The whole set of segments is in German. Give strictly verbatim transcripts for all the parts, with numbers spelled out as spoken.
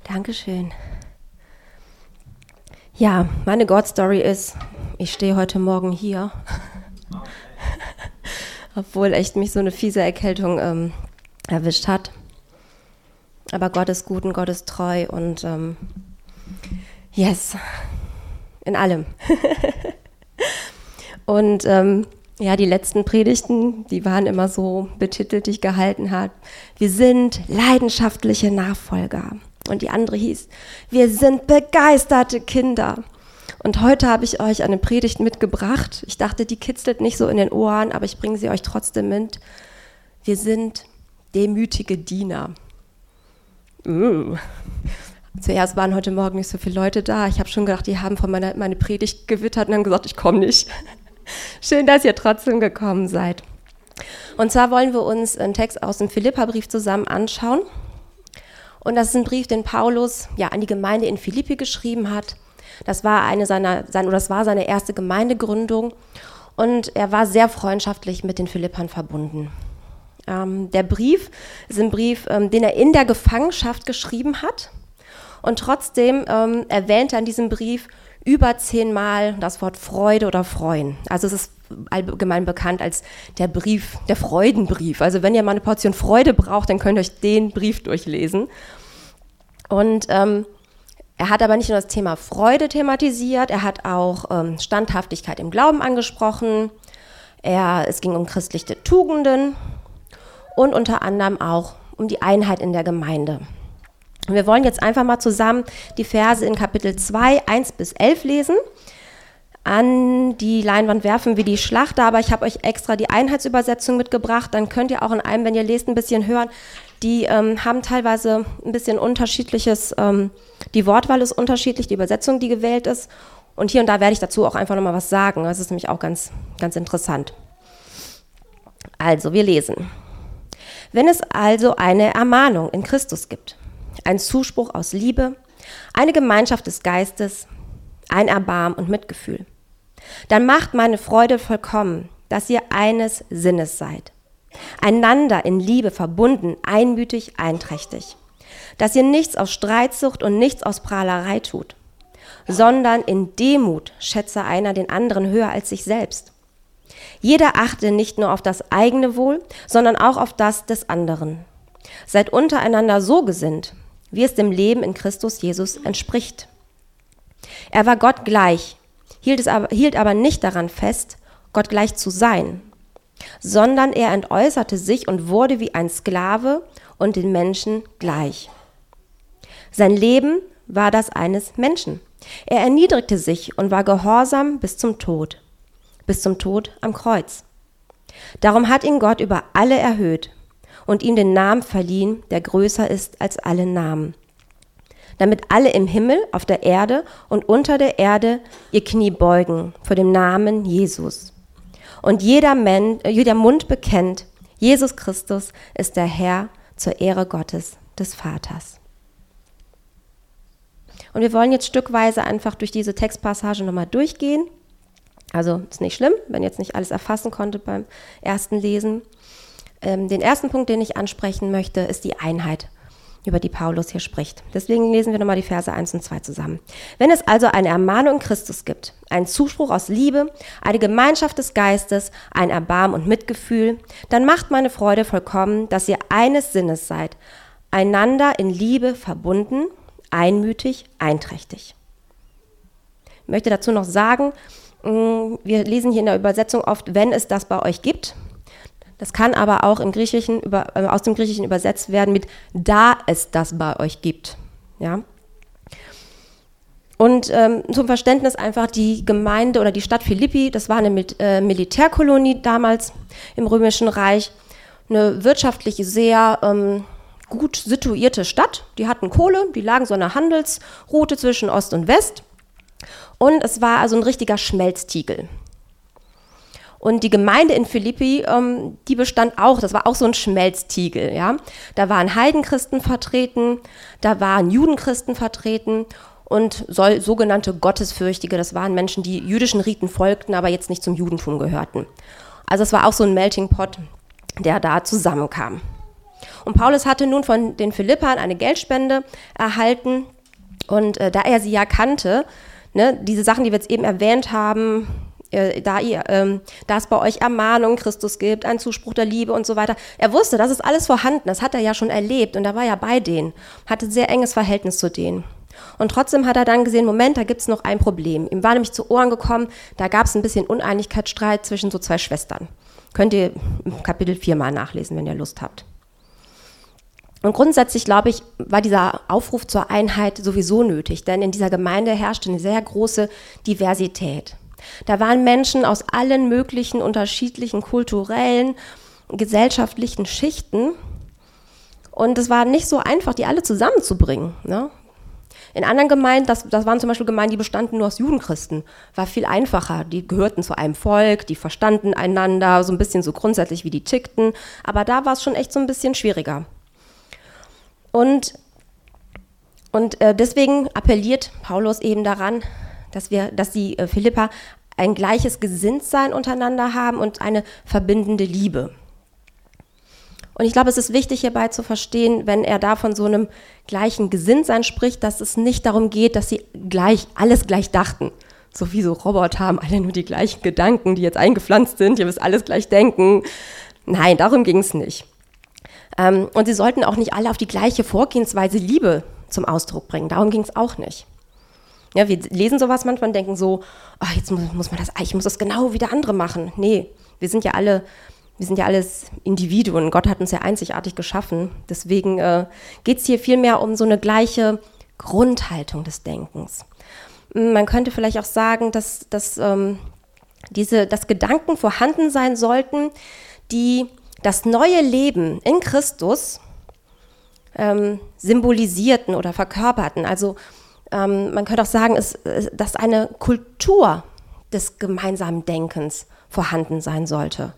Dankeschön. Ja, meine God-Story ist, ich stehe heute Morgen hier, obwohl echt mich so eine fiese Erkältung ähm, erwischt hat. Aber Gott ist gut und Gott ist treu und ähm, yes, in allem. Und ähm, ja, die letzten Predigten, die waren immer so betitelt, die ich gehalten habe. Wir sind leidenschaftliche Nachfolger. Und die andere hieß, wir sind begeisterte Kinder. Und heute habe ich euch eine Predigt mitgebracht. Ich dachte, die kitzelt nicht so in den Ohren, aber ich bringe sie euch trotzdem mit. Wir sind demütige Diener. Uh. Zuerst waren heute Morgen nicht so viele Leute da. Ich habe schon gedacht, die haben von meiner meine Predigt gewittert und haben gesagt, ich komme nicht. Schön, dass ihr trotzdem gekommen seid. Und zwar wollen wir uns einen Text aus dem Philipperbrief zusammen anschauen. Und das ist ein Brief, den Paulus ja an die Gemeinde in Philippi geschrieben hat. Das war eine seiner, sein, oder das war seine erste Gemeindegründung. Und er war sehr freundschaftlich mit den Philippern verbunden. Ähm, der Brief ist ein Brief, ähm, den er in der Gefangenschaft geschrieben hat. Und trotzdem ähm, erwähnt er in diesem Brief über zehnmal das Wort Freude oder Freuen. Also es ist allgemein bekannt als der Brief, der Freudenbrief. Also wenn ihr mal eine Portion Freude braucht, dann könnt ihr euch den Brief durchlesen. Und ähm, er hat aber nicht nur das Thema Freude thematisiert, er hat auch ähm, Standhaftigkeit im Glauben angesprochen. Er, es ging um christliche Tugenden und unter anderem auch um die Einheit in der Gemeinde. Und wir wollen jetzt einfach mal zusammen die Verse in Kapitel zwei, eins bis elf lesen. An die Leinwand werfen wir die Schlachter, aber ich habe euch extra die Einheitsübersetzung mitgebracht. Dann könnt ihr auch in einem, wenn ihr lest, ein bisschen hören. Die ähm, haben teilweise ein bisschen unterschiedliches, ähm, die Wortwahl ist unterschiedlich, die Übersetzung, die gewählt ist. Und hier und da werde ich dazu auch einfach nochmal was sagen. Das ist nämlich auch ganz, ganz interessant. Also, wir lesen. Wenn es also eine Ermahnung in Christus gibt, ein Zuspruch aus Liebe, eine Gemeinschaft des Geistes, ein Erbarmen und Mitgefühl, dann macht meine Freude vollkommen, dass ihr eines Sinnes seid, einander in Liebe verbunden, einmütig, einträchtig, dass ihr nichts aus Streitsucht und nichts aus Prahlerei tut, sondern in Demut schätze einer den anderen höher als sich selbst. Jeder achte nicht nur auf das eigene Wohl, sondern auch auf das des anderen. Seid untereinander so gesinnt, wie es dem Leben in Christus Jesus entspricht. Er war Gott gleich, hielt, es aber, hielt aber nicht daran fest, Gott gleich zu sein, sondern er entäußerte sich und wurde wie ein Sklave und den Menschen gleich. Sein Leben war das eines Menschen. Er erniedrigte sich und war gehorsam bis zum Tod, bis zum Tod am Kreuz. Darum hat ihn Gott über alle erhöht und ihm den Namen verliehen, der größer ist als alle Namen, damit alle im Himmel, auf der Erde und unter der Erde ihr Knie beugen vor dem Namen Jesus. Und jeder, Men- jeder Mund bekennt, Jesus Christus ist der Herr zur Ehre Gottes, des Vaters. Und wir wollen jetzt stückweise einfach durch diese Textpassage nochmal durchgehen. Also ist nicht schlimm, wenn ihr jetzt nicht alles erfassen konntet beim ersten Lesen. Ähm, den ersten Punkt, den ich ansprechen möchte, ist die Einheit, über die Paulus hier spricht. Deswegen lesen wir nochmal die Verse eins und zwei zusammen. Wenn es also eine Ermahnung in Christus gibt, einen Zuspruch aus Liebe, eine Gemeinschaft des Geistes, ein Erbarmen und Mitgefühl, dann macht meine Freude vollkommen, dass ihr eines Sinnes seid, einander in Liebe verbunden, einmütig, einträchtig. Ich möchte dazu noch sagen, wir lesen hier in der Übersetzung oft, wenn es das bei euch gibt. Das kann aber auch im Griechischen über, äh, aus dem Griechischen übersetzt werden mit da es das bei euch gibt. Ja? Und ähm, zum Verständnis einfach die Gemeinde oder die Stadt Philippi, das war eine Mil- äh, Militärkolonie damals im Römischen Reich, eine wirtschaftlich sehr ähm, gut situierte Stadt. Die hatten Kohle, die lagen so einer Handelsroute zwischen Ost und West. Und es war also ein richtiger Schmelztiegel. Und die Gemeinde in Philippi, ähm, die bestand auch, das war auch so ein Schmelztiegel. Ja? Da waren Heidenchristen vertreten, da waren Judenchristen vertreten und soll, sogenannte Gottesfürchtige, das waren Menschen, die jüdischen Riten folgten, aber jetzt nicht zum Judentum gehörten. Also es war auch so ein Melting Pot, der da zusammenkam. Und Paulus hatte nun von den Philippern eine Geldspende erhalten und äh, da er sie ja kannte, ne, diese Sachen, die wir jetzt eben erwähnt haben, äh, da, ihr, ähm, da es bei euch Ermahnung Christus gibt, einen Zuspruch der Liebe und so weiter, er wusste, das ist alles vorhanden, das hat er ja schon erlebt und er war ja bei denen, hatte ein sehr enges Verhältnis zu denen. Und trotzdem hat er dann gesehen, Moment, da gibt es noch ein Problem. Ihm war nämlich zu Ohren gekommen, da gab es ein bisschen Uneinigkeitsstreit zwischen so zwei Schwestern. Könnt ihr im Kapitel vier mal nachlesen, wenn ihr Lust habt. Und grundsätzlich, glaube ich, war dieser Aufruf zur Einheit sowieso nötig, denn in dieser Gemeinde herrschte eine sehr große Diversität. Da waren Menschen aus allen möglichen unterschiedlichen kulturellen, gesellschaftlichen Schichten und es war nicht so einfach, die alle zusammenzubringen, ne? In anderen Gemeinden, das, das waren zum Beispiel Gemeinden, die bestanden nur aus Judenchristen, war viel einfacher. Die gehörten zu einem Volk, die verstanden einander, so ein bisschen so grundsätzlich, wie die tickten. Aber da war es schon echt so ein bisschen schwieriger. Und, und äh, deswegen appelliert Paulus eben daran, dass, wir, dass die äh, Philipper ein gleiches Gesinntsein untereinander haben und eine verbindende Liebe. Und ich glaube, es ist wichtig hierbei zu verstehen, wenn er da von so einem gleichen Gesinntsein spricht, dass es nicht darum geht, dass sie gleich alles gleich dachten. So wie so Roboter haben alle nur die gleichen Gedanken, die jetzt eingepflanzt sind, ihr müsst alles gleich denken. Nein, darum ging es nicht. Ähm, und sie sollten auch nicht alle auf die gleiche Vorgehensweise Liebe zum Ausdruck bringen. Darum ging es auch nicht. Ja, wir lesen sowas manchmal und denken so, ach, jetzt muss, muss man das, ich muss das genau wie der andere machen. Nee, wir sind ja alle... Wir sind ja alles Individuen, Gott hat uns ja einzigartig geschaffen. Deswegen äh, geht es hier vielmehr um so eine gleiche Grundhaltung des Denkens. Man könnte vielleicht auch sagen, dass, dass, ähm, diese, dass Gedanken vorhanden sein sollten, die das neue Leben in Christus ähm, symbolisierten oder verkörperten. Also ähm, man könnte auch sagen, es, dass eine Kultur des gemeinsamen Denkens vorhanden sein sollte.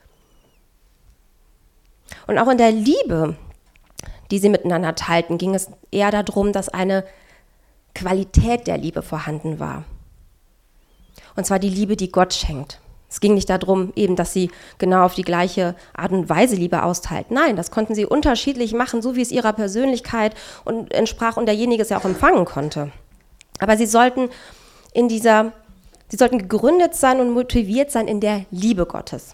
Und auch in der Liebe, die sie miteinander teilten, ging es eher darum, dass eine Qualität der Liebe vorhanden war. Und zwar die Liebe, die Gott schenkt. Es ging nicht darum, eben, dass sie genau auf die gleiche Art und Weise Liebe austeilten. Nein, das konnten sie unterschiedlich machen, so wie es ihrer Persönlichkeit und entsprach und derjenige es ja auch empfangen konnte. Aber sie sollten in dieser, sie sollten gegründet sein und motiviert sein in der Liebe Gottes.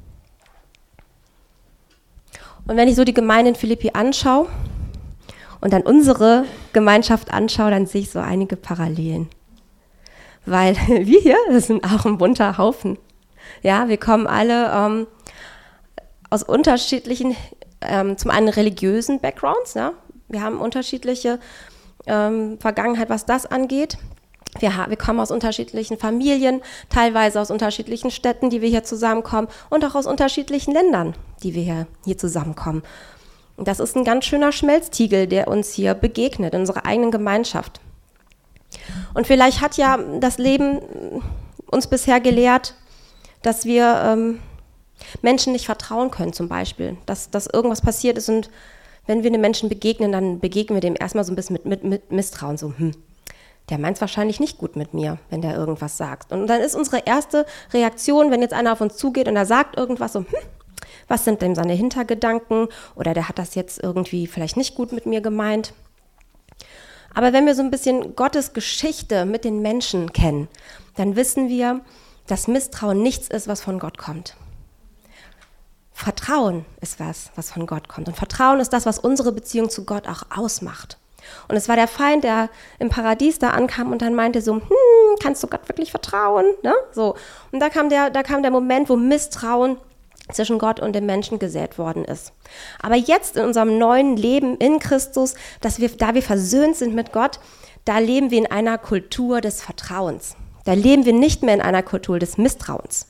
Und wenn ich so die Gemeinde in Philippi anschaue und dann unsere Gemeinschaft anschaue, dann sehe ich so einige Parallelen. Weil wir hier, das sind auch ein bunter Haufen. Ja, wir kommen alle ähm, aus unterschiedlichen, ähm, zum einen religiösen Backgrounds. Ja? Wir haben unterschiedliche ähm, Vergangenheit, was das angeht. Wir, ha- wir kommen aus unterschiedlichen Familien, teilweise aus unterschiedlichen Städten, die wir hier zusammenkommen und auch aus unterschiedlichen Ländern, die wir hier, hier zusammenkommen. Und das ist ein ganz schöner Schmelztiegel, der uns hier begegnet, in unserer eigenen Gemeinschaft. Und vielleicht hat ja das Leben uns bisher gelehrt, dass wir ähm, Menschen nicht vertrauen können zum Beispiel, dass, dass irgendwas passiert ist und wenn wir einem Menschen begegnen, dann begegnen wir dem erstmal so ein bisschen mit, mit, mit Misstrauen, so hm. Der meint es wahrscheinlich nicht gut mit mir, wenn der irgendwas sagt. Und dann ist unsere erste Reaktion, wenn jetzt einer auf uns zugeht und er sagt irgendwas so, hm, was sind denn seine Hintergedanken? Oder der hat das jetzt irgendwie vielleicht nicht gut mit mir gemeint. Aber wenn wir so ein bisschen Gottes Geschichte mit den Menschen kennen, dann wissen wir, dass Misstrauen nichts ist, was von Gott kommt. Vertrauen ist was, was von Gott kommt. Und Vertrauen ist das, was unsere Beziehung zu Gott auch ausmacht. Und es war der Feind, der im Paradies da ankam und dann meinte so, hm, kannst du Gott wirklich vertrauen? Ne? So. Und da kam, der, da kam der Moment, wo Misstrauen zwischen Gott und dem Menschen gesät worden ist. Aber jetzt in unserem neuen Leben in Christus, dass wir, da wir versöhnt sind mit Gott, da leben wir in einer Kultur des Vertrauens. Da leben wir nicht mehr in einer Kultur des Misstrauens.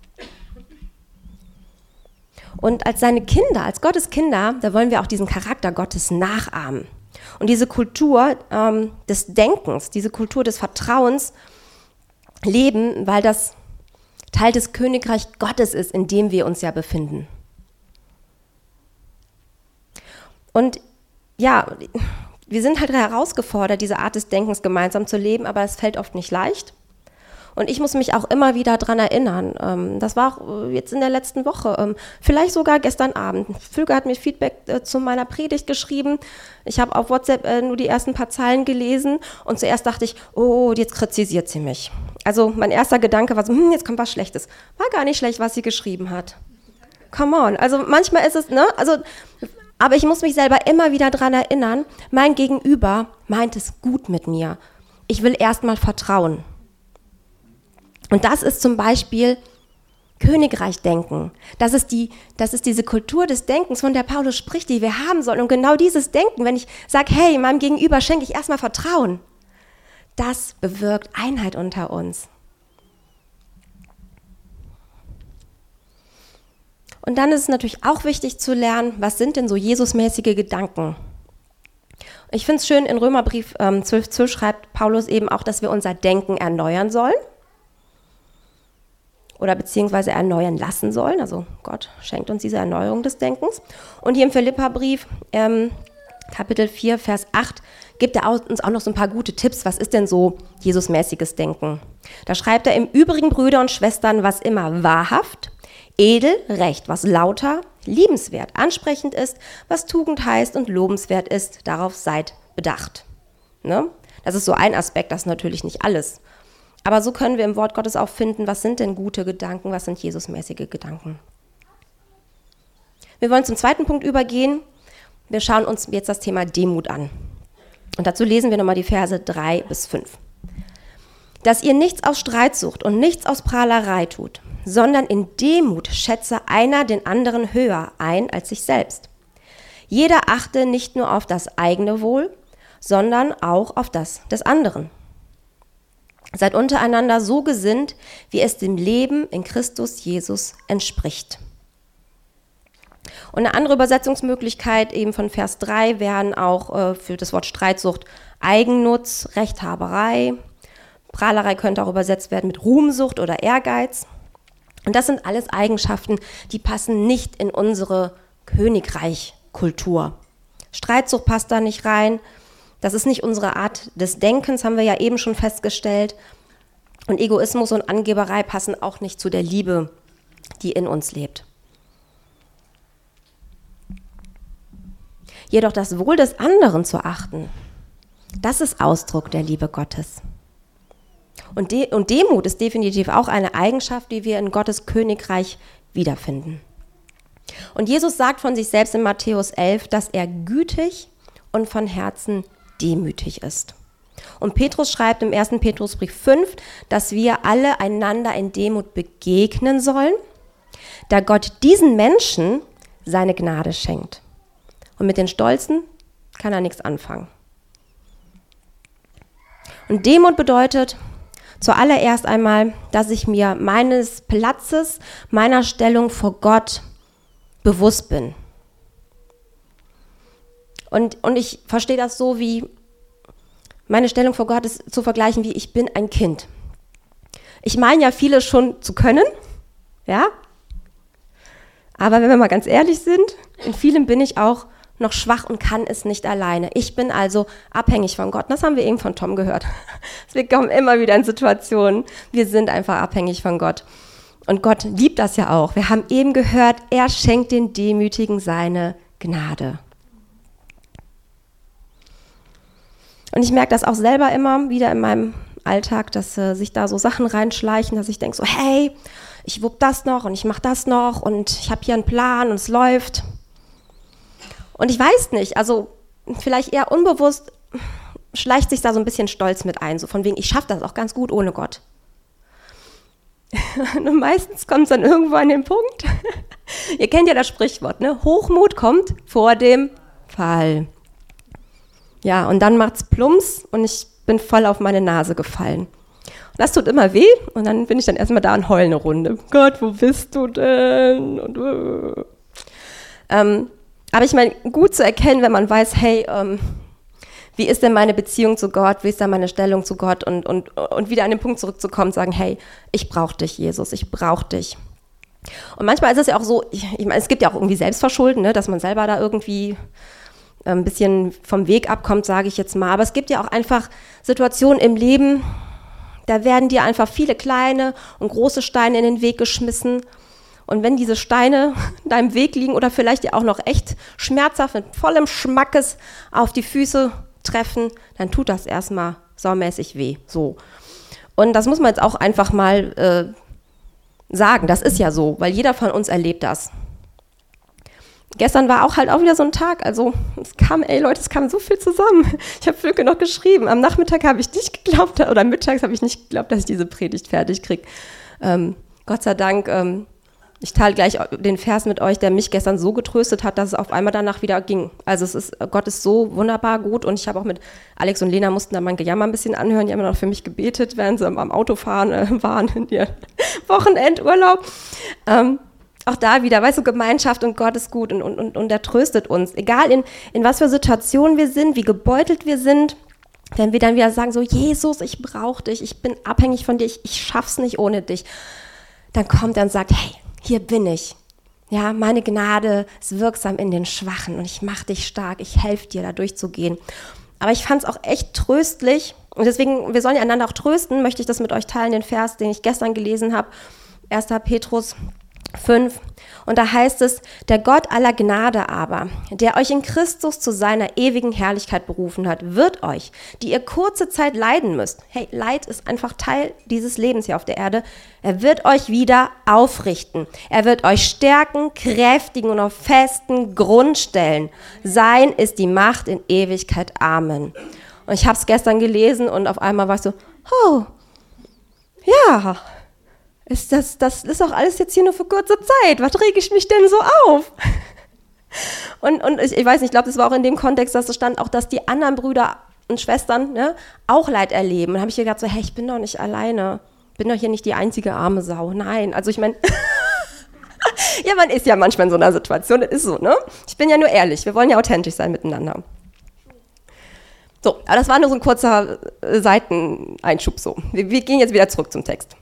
Und als seine Kinder, als Gottes Kinder, da wollen wir auch diesen Charakter Gottes nachahmen. Und diese Kultur ähm, des Denkens, diese Kultur des Vertrauens leben, weil das Teil des Königreichs Gottes ist, in dem wir uns ja befinden. Und ja, wir sind halt herausgefordert, diese Art des Denkens gemeinsam zu leben, aber es fällt oft nicht leicht. Und ich muss mich auch immer wieder dran erinnern. Ähm, das war auch jetzt in der letzten Woche, ähm, vielleicht sogar gestern Abend. Füge hat mir Feedback äh, zu meiner Predigt geschrieben. Ich habe auf WhatsApp äh, nur die ersten paar Zeilen gelesen und zuerst dachte ich, oh, jetzt kritisiert sie mich. Also mein erster Gedanke war so, hm, jetzt kommt was Schlechtes. War gar nicht schlecht, was sie geschrieben hat. Come on. Also manchmal ist es, ne, also, aber ich muss mich selber immer wieder dran erinnern, mein Gegenüber meint es gut mit mir. Ich will erstmal vertrauen. Und das ist zum Beispiel Königreich-Denken. Das ist, die, das ist diese Kultur des Denkens, von der Paulus spricht, die wir haben sollen. Und genau dieses Denken, wenn ich sage, hey, meinem Gegenüber schenke ich erstmal Vertrauen, das bewirkt Einheit unter uns. Und dann ist es natürlich auch wichtig zu lernen, was sind denn so Jesusmäßige Gedanken? Ich finde es schön, in Römerbrief ähm, zwölf zwölf schreibt Paulus eben auch, dass wir unser Denken erneuern sollen. Oder beziehungsweise erneuern lassen sollen. Also Gott schenkt uns diese Erneuerung des Denkens. Und hier im Philipperbrief, ähm, Kapitel vier, Vers acht, gibt er uns auch noch so ein paar gute Tipps. Was ist denn so Jesusmäßiges Denken? Da schreibt er: Im Übrigen, Brüder und Schwestern, was immer wahrhaft, edel, recht, was lauter, liebenswert, ansprechend ist, was Tugend heißt und lobenswert ist, darauf seid bedacht. Ne? Das ist so ein Aspekt, das ist natürlich nicht alles. Aber so können wir im Wort Gottes auch finden, was sind denn gute Gedanken, was sind Jesusmäßige Gedanken. Wir wollen zum zweiten Punkt übergehen. Wir schauen uns jetzt das Thema Demut an. Und dazu lesen wir nochmal die Verse drei bis fünf. Dass ihr nichts aus Streitsucht und nichts aus Prahlerei tut, sondern in Demut schätze einer den anderen höher ein als sich selbst. Jeder achte nicht nur auf das eigene Wohl, sondern auch auf das des anderen. Seid untereinander so gesinnt, wie es dem Leben in Christus Jesus entspricht. Und eine andere Übersetzungsmöglichkeit eben von Vers drei wären auch äh, für das Wort Streitsucht Eigennutz, Rechthaberei. Prahlerei könnte auch übersetzt werden mit Ruhmsucht oder Ehrgeiz. Und das sind alles Eigenschaften, die passen nicht in unsere Königreich-Kultur. Streitsucht passt da nicht rein. Das ist nicht unsere Art des Denkens, haben wir ja eben schon festgestellt. Und Egoismus und Angeberei passen auch nicht zu der Liebe, die in uns lebt. Jedoch das Wohl des anderen zu achten, das ist Ausdruck der Liebe Gottes. Und, De- und Demut ist definitiv auch eine Eigenschaft, die wir in Gottes Königreich wiederfinden. Und Jesus sagt von sich selbst in Matthäus elf, dass er gütig und von Herzen demütig ist. Und Petrus schreibt im ersten Petrusbrief fünf, dass wir alle einander in Demut begegnen sollen, da Gott diesen Menschen seine Gnade schenkt. Und mit den Stolzen kann er nichts anfangen. Und Demut bedeutet zuallererst einmal, dass ich mir meines Platzes, meiner Stellung vor Gott bewusst bin. Und, und ich verstehe das so, wie meine Stellung vor Gott ist zu vergleichen, wie ich bin ein Kind. Ich meine ja vieles schon zu können, ja, aber wenn wir mal ganz ehrlich sind, in vielem bin ich auch noch schwach und kann es nicht alleine. Ich bin also abhängig von Gott. Das haben wir eben von Tom gehört. Wir kommen immer wieder in Situationen, wir sind einfach abhängig von Gott. Und Gott liebt das ja auch. Wir haben eben gehört, er schenkt den Demütigen seine Gnade. Und ich merke das auch selber immer wieder in meinem Alltag, dass äh, sich da so Sachen reinschleichen, dass ich denke so, hey, ich wupp das noch und ich mache das noch und ich habe hier einen Plan und es läuft. Und ich weiß nicht, also vielleicht eher unbewusst schleicht sich da so ein bisschen Stolz mit ein, so von wegen, ich schaffe das auch ganz gut ohne Gott. Und meistens kommt es dann irgendwo an den Punkt, ihr kennt ja das Sprichwort, ne? Hochmut kommt vor dem Fall. Ja, und dann macht's plumps und ich bin voll auf meine Nase gefallen. Und das tut immer weh und dann bin ich dann erstmal da und heule eine Runde. Gott, wo bist du denn? Und, uh. ähm, aber ich meine, gut zu erkennen, wenn man weiß, hey, ähm, wie ist denn meine Beziehung zu Gott, wie ist da meine Stellung zu Gott und, und, und wieder an den Punkt zurückzukommen und sagen, hey, ich brauche dich, Jesus, ich brauche dich. Und manchmal ist es ja auch so, ich, ich meine, es gibt ja auch irgendwie Selbstverschulden, ne, dass man selber da irgendwie ein bisschen vom Weg abkommt, sage ich jetzt mal. Aber es gibt ja auch einfach Situationen im Leben, Da werden dir einfach viele kleine und große Steine in den Weg geschmissen. Und wenn diese Steine in deinem Weg liegen oder vielleicht dir auch noch echt schmerzhaft mit vollem Schmackes auf die Füße treffen, dann tut das erstmal saumäßig weh. So. Und das muss man jetzt auch einfach mal äh, sagen. Das ist ja so, weil jeder von uns erlebt das. Gestern war auch halt auch wieder so ein Tag, also es kam, ey Leute, es kam so viel zusammen. Ich habe Flöcke noch geschrieben. Am Nachmittag habe ich nicht geglaubt, oder mittags habe ich nicht geglaubt, dass ich diese Predigt fertig kriege. Ähm, Gott sei Dank, ähm, ich teile gleich den Vers mit euch, der mich gestern so getröstet hat, dass es auf einmal danach wieder ging. Also es ist, Gott ist so wunderbar gut und ich habe auch mit Alex und Lena mussten da mein Gejammer ein bisschen anhören. Die haben noch für mich gebetet, während sie am Autofahren äh, waren in ihrem Wochenendurlaub. Ähm, Auch da wieder, weißt du, Gemeinschaft und Gott ist gut und, und, und er tröstet uns. Egal in, in was für Situationen wir sind, wie gebeutelt wir sind, wenn wir dann wieder sagen, so Jesus, ich brauche dich, ich bin abhängig von dir, ich, ich schaff's nicht ohne dich. Dann kommt er und sagt, hey, hier bin ich. Ja, meine Gnade ist wirksam in den Schwachen und ich mache dich stark, ich helfe dir, da durchzugehen. Aber ich fand es auch echt tröstlich und deswegen, wir sollen ja einander auch trösten, möchte ich das mit euch teilen, den Vers, den ich gestern gelesen habe, erster Petrus fünf. Und da heißt es, der Gott aller Gnade aber, der euch in Christus zu seiner ewigen Herrlichkeit berufen hat, wird euch, die ihr kurze Zeit leiden müsst, hey, Leid ist einfach Teil dieses Lebens hier auf der Erde, er wird euch wieder aufrichten. Er wird euch stärken, kräftigen und auf festen Grund stellen. Sein ist die Macht in Ewigkeit. Amen. Und ich habe es gestern gelesen und auf einmal war ich so, oh, ja, Ist das, das ist auch alles jetzt hier nur für kurze Zeit. Was rege ich mich denn so auf? Und, und ich, ich weiß nicht, ich glaube, das war auch in dem Kontext, dass es stand, auch, dass die anderen Brüder und Schwestern ne, auch Leid erleben. Und dann habe ich mir gedacht, so, hey, ich bin doch nicht alleine. Ich bin doch hier nicht die einzige arme Sau. Nein, also ich meine, ja, man ist ja manchmal in so einer Situation, das ist so, ne? Ich bin ja nur ehrlich, wir wollen ja authentisch sein miteinander. So, aber das war nur so ein kurzer Seiteneinschub so. Wir, wir gehen jetzt wieder zurück zum Text.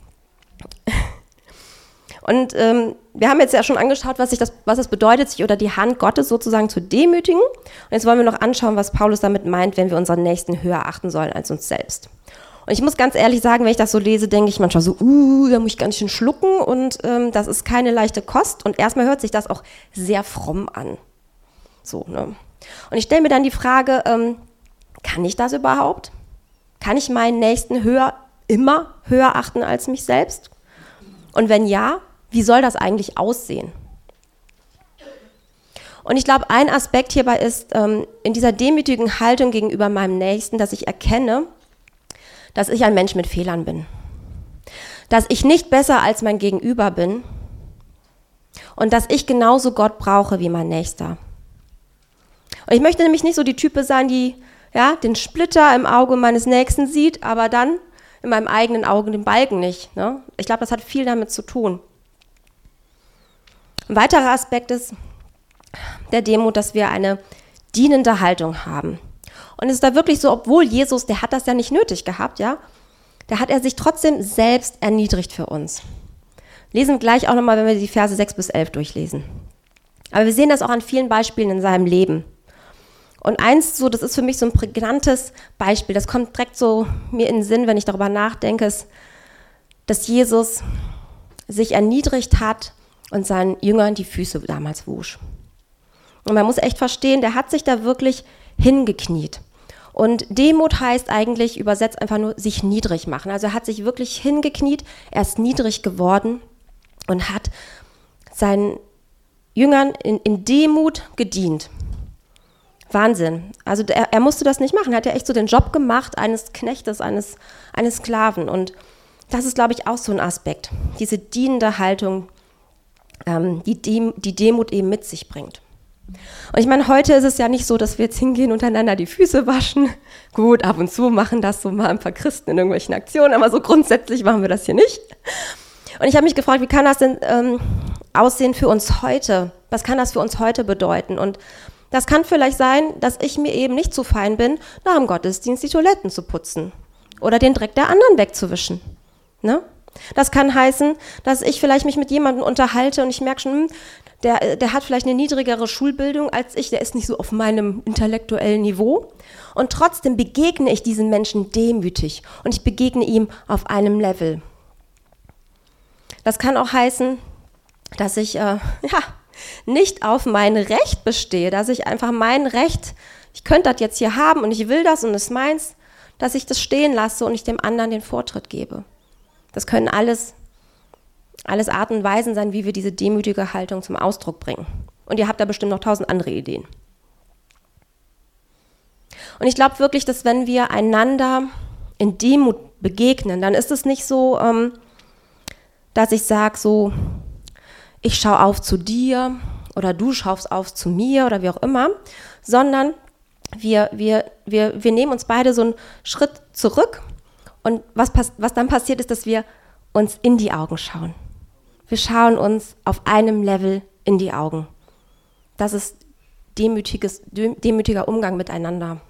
Und ähm, wir haben jetzt ja schon angeschaut, was, sich das, was es bedeutet, sich unter die Hand Gottes sozusagen zu demütigen. Und jetzt wollen wir noch anschauen, was Paulus damit meint, wenn wir unseren Nächsten höher achten sollen als uns selbst. Und ich muss ganz ehrlich sagen, wenn ich das so lese, denke ich manchmal so, uh, da muss ich ganz schön schlucken und ähm, das ist keine leichte Kost. Und erstmal hört sich das auch sehr fromm an. So, ne? Und ich stelle mir dann die Frage, ähm, kann ich das überhaupt? Kann ich meinen Nächsten höher, immer höher achten als mich selbst? Und wenn ja, wie soll das eigentlich aussehen? Und ich glaube, ein Aspekt hierbei ist, ähm, in dieser demütigen Haltung gegenüber meinem Nächsten, dass ich erkenne, dass ich ein Mensch mit Fehlern bin. Dass ich nicht besser als mein Gegenüber bin und dass ich genauso Gott brauche wie mein Nächster. Und ich möchte nämlich nicht so die Type sein, die ja, den Splitter im Auge meines Nächsten sieht, aber dann in meinem eigenen Auge den Balken nicht. Ne? Ich glaube, das hat viel damit zu tun. Ein weiterer Aspekt ist der Demut, dass wir eine dienende Haltung haben. Und es ist da wirklich so, obwohl Jesus, der hat das ja nicht nötig gehabt, ja, da hat er sich trotzdem selbst erniedrigt für uns. Lesen wir gleich auch nochmal, wenn wir die Verse sechs bis elf durchlesen. Aber wir sehen das auch an vielen Beispielen in seinem Leben. Und eins, so, das ist für mich so ein prägnantes Beispiel, das kommt direkt so mir in den Sinn, wenn ich darüber nachdenke, ist, dass Jesus sich erniedrigt hat und seinen Jüngern die Füße damals wusch. Und man muss echt verstehen, der hat sich da wirklich hingekniet. Und Demut heißt eigentlich, übersetzt einfach nur, sich niedrig machen. Also er hat sich wirklich hingekniet, er ist niedrig geworden und hat seinen Jüngern in, in Demut gedient. Wahnsinn. Also er, er musste das nicht machen, er hat ja echt so den Job gemacht eines Knechtes, eines, eines Sklaven. Und das ist, glaube ich, auch so ein Aspekt, diese dienende Haltung, ähm, die, Dem, die Demut eben mit sich bringt. Und ich meine, heute ist es ja nicht so, dass wir jetzt hingehen und einander die Füße waschen. Gut, ab und zu machen das so mal ein paar Christen in irgendwelchen Aktionen, aber so grundsätzlich machen wir das hier nicht. Und ich habe mich gefragt, wie kann das denn ähm, aussehen für uns heute? Was kann das für uns heute bedeuten? Und das kann vielleicht sein, dass ich mir eben nicht zu fein bin, nach dem Gottesdienst die Toiletten zu putzen oder den Dreck der anderen wegzuwischen. Ne? Das kann heißen, dass ich vielleicht mich mit jemandem unterhalte und ich merke schon, hm, der, der hat vielleicht eine niedrigere Schulbildung als ich, der ist nicht so auf meinem intellektuellen Niveau. Und trotzdem begegne ich diesen Menschen demütig und ich begegne ihm auf einem Level. Das kann auch heißen, dass ich äh, ja, nicht auf mein Recht bestehe, dass ich einfach mein Recht, ich könnte das jetzt hier haben und ich will das und es ist meins, dass ich das stehen lasse und ich dem anderen den Vortritt gebe. Das können alles, alles Arten und Weisen sein, wie wir diese demütige Haltung zum Ausdruck bringen. Und ihr habt da bestimmt noch tausend andere Ideen. Und ich glaube wirklich, dass wenn wir einander in Demut begegnen, dann ist es nicht so, ähm, dass ich sage so, ich schaue auf zu dir oder du schaust auf zu mir oder wie auch immer, sondern wir, wir, wir, wir nehmen uns beide so einen Schritt zurück und was, pass- was dann passiert ist, dass wir uns in die Augen schauen. Wir schauen uns auf einem Level in die Augen. Das ist demütiges, demütiger Umgang miteinander.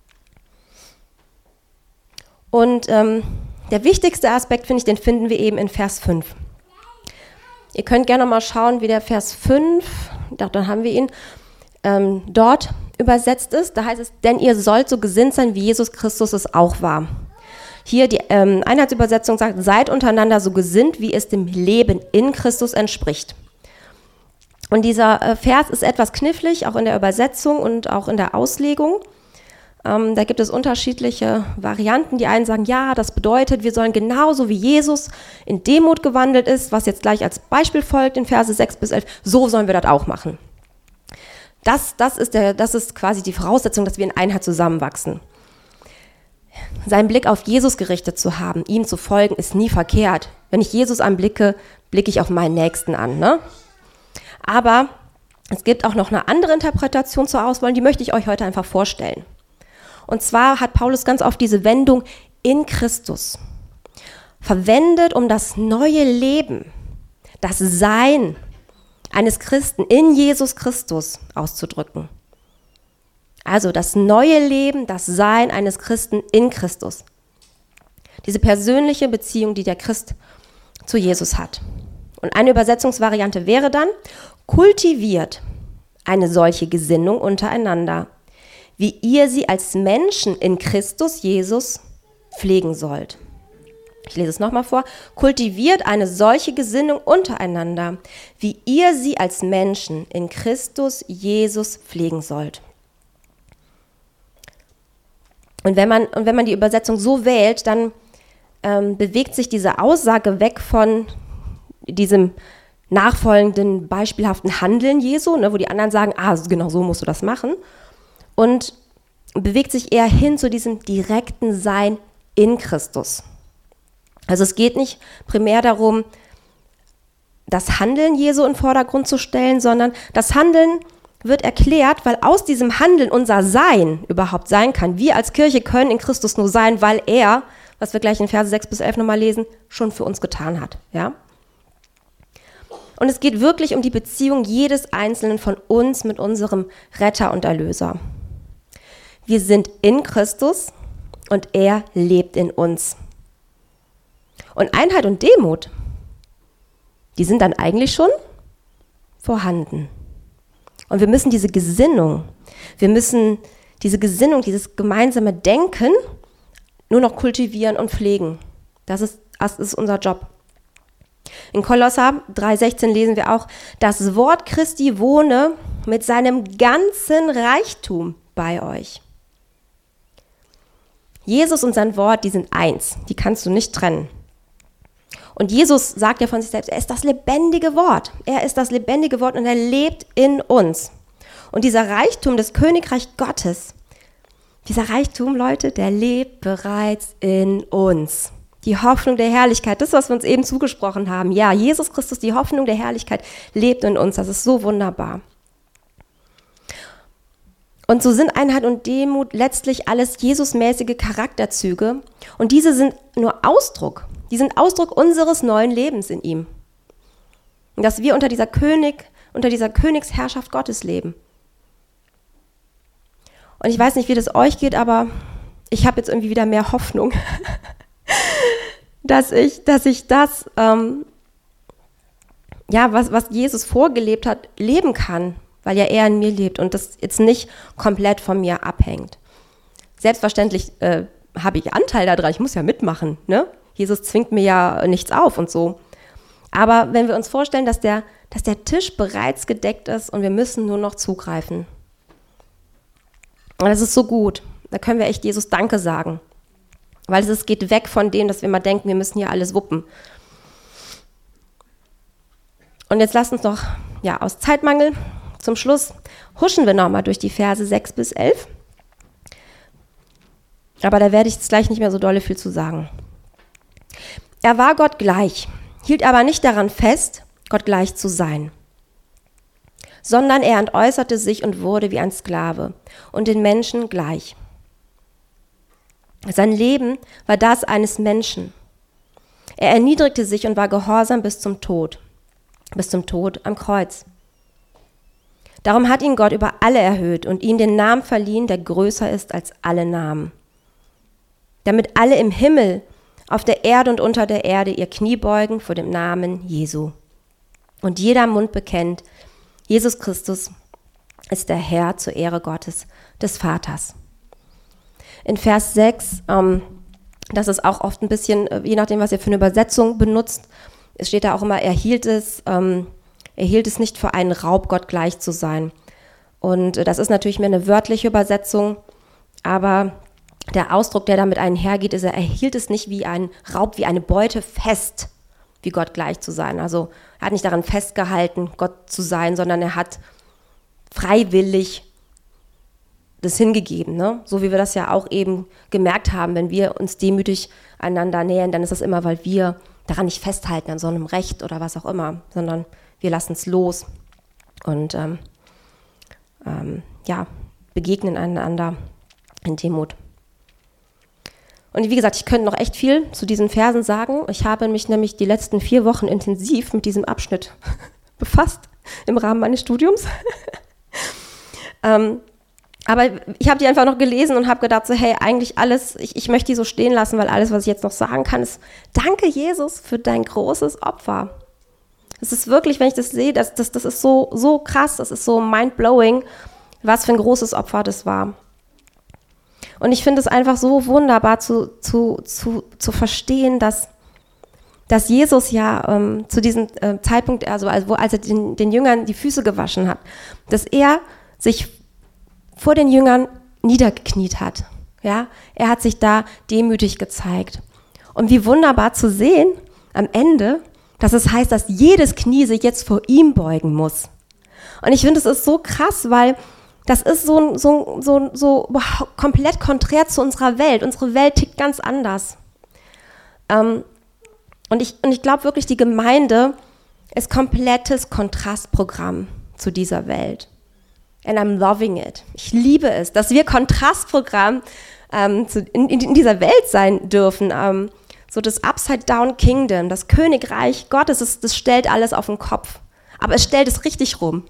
Und ähm, der wichtigste Aspekt, finde ich, den finden wir eben in Vers fünf. Ihr könnt gerne mal schauen, wie der Vers fünf, dann haben wir ihn, ähm, dort übersetzt ist. Da heißt es, denn ihr sollt so gesinnt sein, wie Jesus Christus es auch war. Hier die ähm, Einheitsübersetzung sagt, seid untereinander so gesinnt, wie es dem Leben in Christus entspricht. Und dieser äh, Vers ist etwas knifflig, auch in der Übersetzung und auch in der Auslegung. Ähm, da gibt es unterschiedliche Varianten. Die einen sagen, ja, das bedeutet, wir sollen genauso wie Jesus in Demut gewandelt ist, was jetzt gleich als Beispiel folgt in Verse sechs bis elf, so sollen wir das auch machen. Das, das, ist der, das ist quasi die Voraussetzung, dass wir in Einheit zusammenwachsen. Seinen Blick auf Jesus gerichtet zu haben, ihm zu folgen, ist nie verkehrt. Wenn ich Jesus anblicke, blicke ich auf meinen Nächsten an. Ne? Aber es gibt auch noch eine andere Interpretation zur Auswahl, die möchte ich euch heute einfach vorstellen. Und zwar hat Paulus ganz oft diese Wendung in Christus verwendet, um das neue Leben, das Sein eines Christen in Jesus Christus auszudrücken. Also das neue Leben, das Sein eines Christen in Christus. Diese persönliche Beziehung, die der Christ zu Jesus hat. Und eine Übersetzungsvariante wäre dann, kultiviert eine solche Gesinnung untereinander, wie ihr sie als Menschen in Christus Jesus pflegen sollt. Ich lese es nochmal vor. Kultiviert eine solche Gesinnung untereinander, wie ihr sie als Menschen in Christus Jesus pflegen sollt. Und wenn man, und wenn man die Übersetzung so wählt, dann ähm, bewegt sich diese Aussage weg von diesem nachfolgenden, beispielhaften Handeln Jesu, ne, wo die anderen sagen, ah, genau so musst du das machen, und bewegt sich eher hin zu diesem direkten Sein in Christus. Also es geht nicht primär darum, das Handeln Jesu in den Vordergrund zu stellen, sondern das Handeln wird erklärt, weil aus diesem Handeln unser Sein überhaupt sein kann. Wir als Kirche können in Christus nur sein, weil er, was wir gleich in Verse sechs bis elf nochmal lesen, schon für uns getan hat. Ja? Und es geht wirklich um die Beziehung jedes Einzelnen von uns mit unserem Retter und Erlöser. Wir sind in Christus und er lebt in uns. Und Einheit und Demut, die sind dann eigentlich schon vorhanden. Und wir müssen diese Gesinnung, wir müssen diese Gesinnung, dieses gemeinsame Denken nur noch kultivieren und pflegen. Das ist, das ist unser Job. In Kolosser drei sechzehn lesen wir auch, das Wort Christi wohne mit seinem ganzen Reichtum bei euch. Jesus und sein Wort, die sind eins, die kannst du nicht trennen. Und Jesus sagt ja von sich selbst, er ist das lebendige Wort. Er ist das lebendige Wort und er lebt in uns. Und dieser Reichtum des Königreich Gottes, dieser Reichtum, Leute, der lebt bereits in uns. Die Hoffnung der Herrlichkeit, das, was wir uns eben zugesprochen haben. Ja, Jesus Christus, die Hoffnung der Herrlichkeit, lebt in uns. Das ist so wunderbar. Und so sind Einheit und Demut letztlich alles Jesusmäßige Charakterzüge. Und diese sind nur Ausdruck. Die sind Ausdruck unseres neuen Lebens in ihm. Und dass wir unter dieser König, unter dieser Königsherrschaft Gottes leben. Und ich weiß nicht, wie das euch geht, aber ich habe jetzt irgendwie wieder mehr Hoffnung, dass ich, dass ich das, ähm, ja, was, was Jesus vorgelebt hat, leben kann, weil ja er in mir lebt und das jetzt nicht komplett von mir abhängt. Selbstverständlich äh, habe ich Anteil daran, ich muss ja mitmachen, ne? Jesus zwingt mir ja nichts auf und so. Aber wenn wir uns vorstellen, dass der, dass der Tisch bereits gedeckt ist und wir müssen nur noch zugreifen. Und das ist so gut. Da können wir echt Jesus Danke sagen. Weil es geht weg von dem, dass wir mal denken, wir müssen hier alles wuppen. Und jetzt lasst uns noch, ja, aus Zeitmangel zum Schluss huschen wir nochmal durch die Verse sechs bis elf. Aber da werde ich jetzt gleich nicht mehr so dolle viel zu sagen. Er war Gott gleich, hielt aber nicht daran fest, Gott gleich zu sein, sondern er entäußerte sich und wurde wie ein Sklave und den Menschen gleich. Sein Leben war das eines Menschen. Er erniedrigte sich und war gehorsam bis zum Tod, bis zum Tod am Kreuz. Darum hat ihn Gott über alle erhöht und ihm den Namen verliehen, der größer ist als alle Namen. Damit alle im Himmel, auf der Erde und unter der Erde ihr Knie beugen vor dem Namen Jesu. Und jeder Mund bekennt, Jesus Christus ist der Herr zur Ehre Gottes, des Vaters. In Vers sechs, ähm, das ist auch oft ein bisschen, je nachdem, was ihr für eine Übersetzung benutzt, es steht da auch immer, er hielt es, ähm, er hielt es nicht für einen Raub, Gott gleich zu sein. Und das ist natürlich mehr eine wörtliche Übersetzung, aber der Ausdruck, der damit einhergeht, ist, er hielt es nicht wie ein Raub, wie eine Beute fest, wie Gott gleich zu sein. Also er hat nicht daran festgehalten, Gott zu sein, sondern er hat freiwillig das hingegeben. Ne? So wie wir das ja auch eben gemerkt haben, wenn wir uns demütig einander nähern, dann ist das immer, weil wir daran nicht festhalten, an so einem Recht oder was auch immer, sondern wir lassen es los und ähm, ähm, ja, begegnen einander in Demut. Und wie gesagt, ich könnte noch echt viel zu diesen Versen sagen. Ich habe mich nämlich die letzten vier Wochen intensiv mit diesem Abschnitt befasst im Rahmen meines Studiums. ähm, aber ich habe die einfach noch gelesen und habe gedacht, so, hey, eigentlich alles, ich, ich möchte die so stehen lassen, weil alles, was ich jetzt noch sagen kann, ist, danke Jesus für dein großes Opfer. Es ist wirklich, wenn ich das sehe, das, das, das ist so, so krass, das ist so mind-blowing, was für ein großes Opfer das war. Und ich finde es einfach so wunderbar zu, zu, zu, zu verstehen, dass, dass Jesus ja ähm, zu diesem äh, Zeitpunkt, also, also als er den, den Jüngern die Füße gewaschen hat, dass er sich vor den Jüngern niedergekniet hat. Ja? Er hat sich da demütig gezeigt. Und wie wunderbar zu sehen am Ende, dass es heißt, dass jedes Knie sich jetzt vor ihm beugen muss. Und ich finde, es ist so krass, weil das ist so, so, so, so komplett konträr zu unserer Welt. Unsere Welt tickt ganz anders. Ähm, und ich, und ich glaube wirklich, die Gemeinde ist komplettes Kontrastprogramm zu dieser Welt. And I'm loving it. Ich liebe es, dass wir Kontrastprogramm ähm, zu, in, in dieser Welt sein dürfen. Ähm, so das Upside-Down Kingdom, das Königreich Gottes, das, das stellt alles auf den Kopf. Aber es stellt es richtig rum.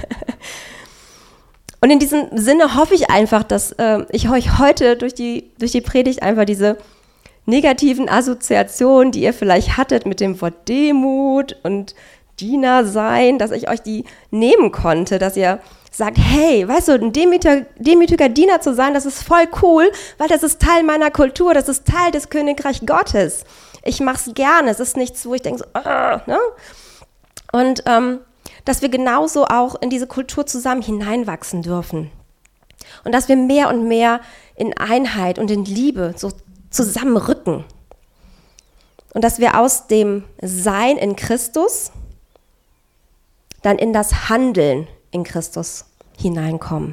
Und in diesem Sinne hoffe ich einfach, dass äh, ich euch heute durch die, durch die Predigt einfach diese negativen Assoziationen, die ihr vielleicht hattet mit dem Wort Demut und Diener sein, dass ich euch die nehmen konnte, dass ihr sagt, hey, weißt du, ein demütiger, demütiger Diener zu sein, das ist voll cool, weil das ist Teil meiner Kultur, das ist Teil des Königreichs Gottes. Ich mache es gerne, es ist nichts, wo ich denke, so, uh, ne? Und ähm, dass wir genauso auch in diese Kultur zusammen hineinwachsen dürfen. Und dass wir mehr und mehr in Einheit und in Liebe so zusammenrücken. Und dass wir aus dem Sein in Christus dann in das Handeln in Christus hineinkommen.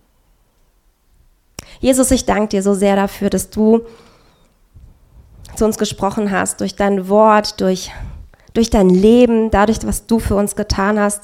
Jesus, ich danke dir so sehr dafür, dass du zu uns gesprochen hast, durch dein Wort, durch durch dein Leben, dadurch, was du für uns getan hast.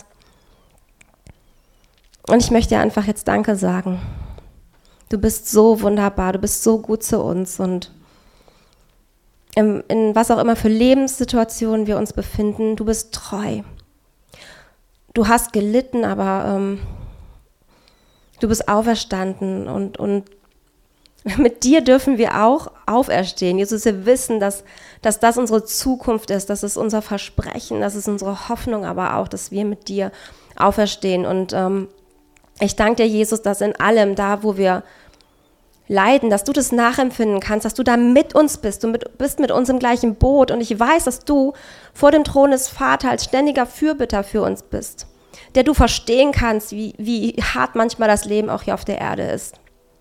Und ich möchte dir einfach jetzt Danke sagen. Du bist so wunderbar, du bist so gut zu uns und in, in was auch immer für Lebenssituationen wir uns befinden, du bist treu. Du hast gelitten, aber ähm, du bist auferstanden und, und Mit dir dürfen wir auch auferstehen. Jesus, wir wissen, dass, dass das unsere Zukunft ist, das ist unser Versprechen, das ist unsere Hoffnung, aber auch, dass wir mit dir auferstehen. Und ähm, ich danke dir, Jesus, dass in allem, da wo wir leiden, dass du das nachempfinden kannst, dass du da mit uns bist, du mit, bist mit uns im gleichen Boot. Und ich weiß, dass du vor dem Thron des Vaters als ständiger Fürbitter für uns bist, der du verstehen kannst, wie, wie hart manchmal das Leben auch hier auf der Erde ist.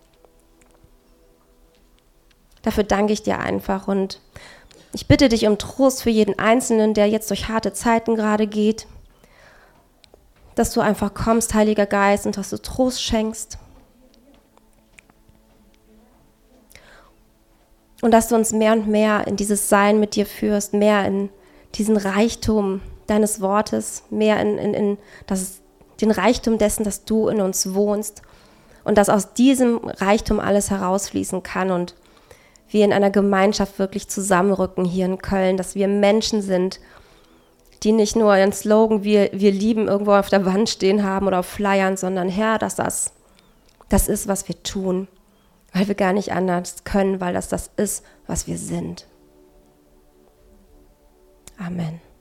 Dafür danke ich dir einfach und ich bitte dich um Trost für jeden Einzelnen, der jetzt durch harte Zeiten gerade geht, dass du einfach kommst, Heiliger Geist, und dass du Trost schenkst. Und dass du uns mehr und mehr in dieses Sein mit dir führst, mehr in diesen Reichtum deines Wortes, mehr in, in, in das, den Reichtum dessen, dass du in uns wohnst und dass aus diesem Reichtum alles herausfließen kann und wir in einer Gemeinschaft wirklich zusammenrücken hier in Köln, dass wir Menschen sind, die nicht nur einen Slogan, wir, wir lieben, irgendwo auf der Wand stehen haben oder auf Flyern, sondern Herr, dass das das ist, was wir tun, weil wir gar nicht anders können, weil das das ist, was wir sind. Amen.